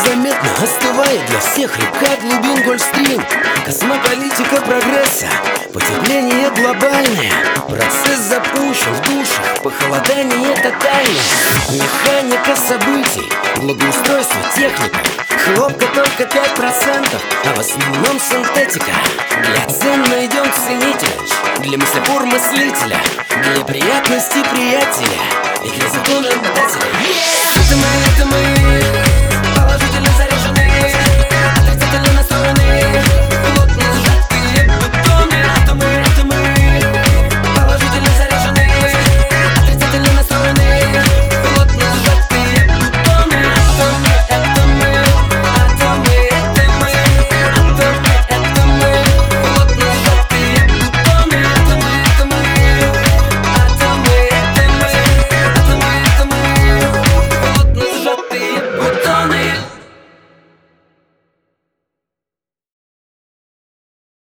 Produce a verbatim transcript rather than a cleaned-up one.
незаметно остывает для всех река глубин Гольфстрим. Космополитика прогресса, потепление глобальное, процесс запущен в душах, похолодание тотальное. Механика событий, благоустройство, техника, хлопка только пять процентов, а в основном синтетика. Для цен найдем ценителя, для мыслепор мыслителя, для приятности приятеля и для закона обладателя.